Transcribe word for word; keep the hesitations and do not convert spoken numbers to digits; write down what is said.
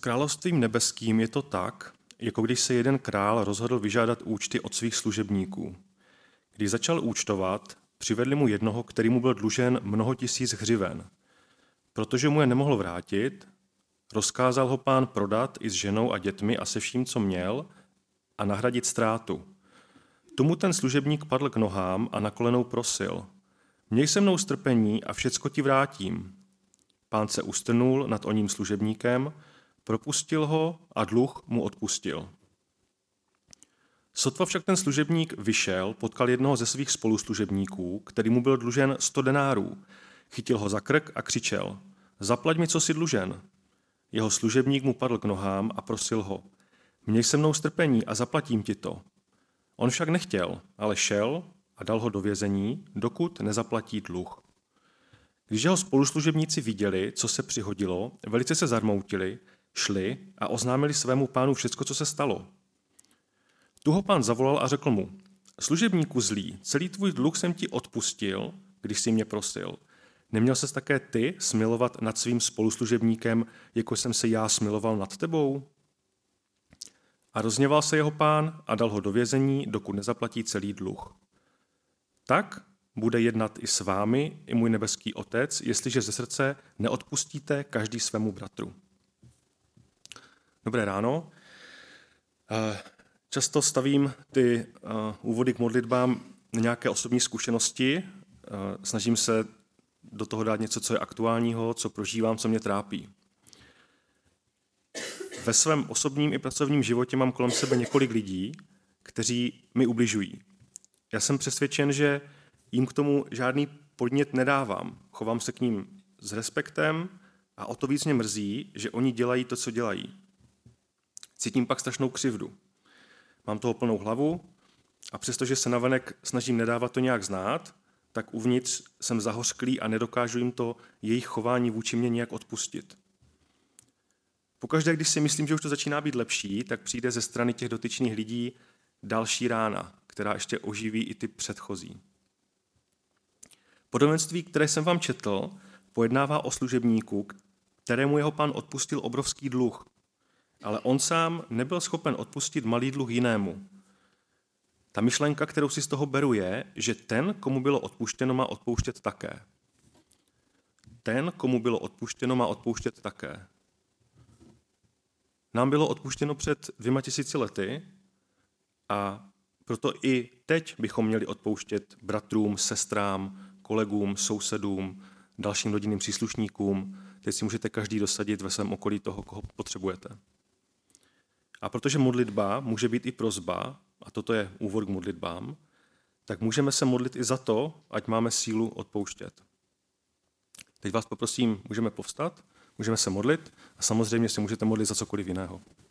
královstvím nebeským je to tak, jako když se jeden král rozhodl vyžádat účty od svých služebníků. Když začal účtovat, přivedli mu jednoho, který mu byl dlužen mnoho tisíc hřiven. Protože mu je nemohl vrátit, rozkázal ho pán prodat i s ženou a dětmi a se vším, co měl, a nahradit ztrátu. Tomu ten služebník padl k nohám a na kolenou prosil: Měj se mnou strpení a všecko ti vrátím. Pán se ustrnul nad oním služebníkem, propustil ho a dluh mu odpustil. Sotva však ten služebník vyšel, potkal jednoho ze svých spoluslužebníků, který mu byl dlužen sto denárů. Chytil ho za krk a křičel: Zaplať mi, co jsi dlužen. Jeho služebník mu padl k nohám a prosil ho: Měj se mnou strpení a zaplatím ti to. On však nechtěl, ale šel a dal ho do vězení, dokud nezaplatí dluh. Když jeho spoluslužebníci viděli, co se přihodilo, velice se zarmoutili, šli a oznámili svému pánu všecko, co se stalo. Tu ho pán zavolal a řekl mu: Služebníku zlý, celý tvůj dluh jsem ti odpustil, když jsi mě prosil. Neměl ses také ty smilovat nad svým spoluslužebníkem, jako jsem se já smiloval nad tebou? A rozhněval se jeho pán a dal ho do vězení, dokud nezaplatí celý dluh. Tak bude jednat i s vámi, i můj nebeský Otec, jestliže ze srdce neodpustíte každý svému bratru. Dobré ráno. Často stavím ty úvody k modlitbám na nějaké osobní zkušenosti. Snažím se do toho dát něco, co je aktuálního, co prožívám, co mě trápí. Ve svém osobním i pracovním životě mám kolem sebe několik lidí, kteří mi ubližují. Já jsem přesvědčen, že jim k tomu žádný podnět nedávám. Chovám se k ním s respektem a o to víc mě mrzí, že oni dělají to, co dělají. Cítím pak strašnou křivdu. Mám toho plnou hlavu a přestože se navenek snažím nedávat to nějak znát, tak uvnitř jsem zahořklý a nedokážu jim to jejich chování vůči mě nějak odpustit. Pokaždé, když si myslím, že už to začíná být lepší, tak přijde ze strany těch dotyčných lidí další rána, která ještě oživí i ty předchozí. Podobenství, které jsem vám četl, pojednává o služebníku, kterému jeho pán odpustil obrovský dluh, ale on sám nebyl schopen odpustit malý dluh jinému. Ta myšlenka, kterou si z toho beru, je, že ten, komu bylo odpuštěno, má odpouštět také. Ten, komu bylo odpuštěno, má odpouštět také. Nám bylo odpuštěno před dvěma tisíci lety a proto i teď bychom měli odpouštět bratrům, sestrám, kolegům, sousedům, dalším rodinným příslušníkům. Teď si můžete každý dosadit ve svém okolí toho, koho potřebujete. A protože modlitba může být i prosba, a toto je úvod k modlitbám, tak můžeme se modlit i za to, ať máme sílu odpouštět. Teď vás poprosím, můžeme povstat, můžeme se modlit a samozřejmě si můžete modlit za cokoliv jiného.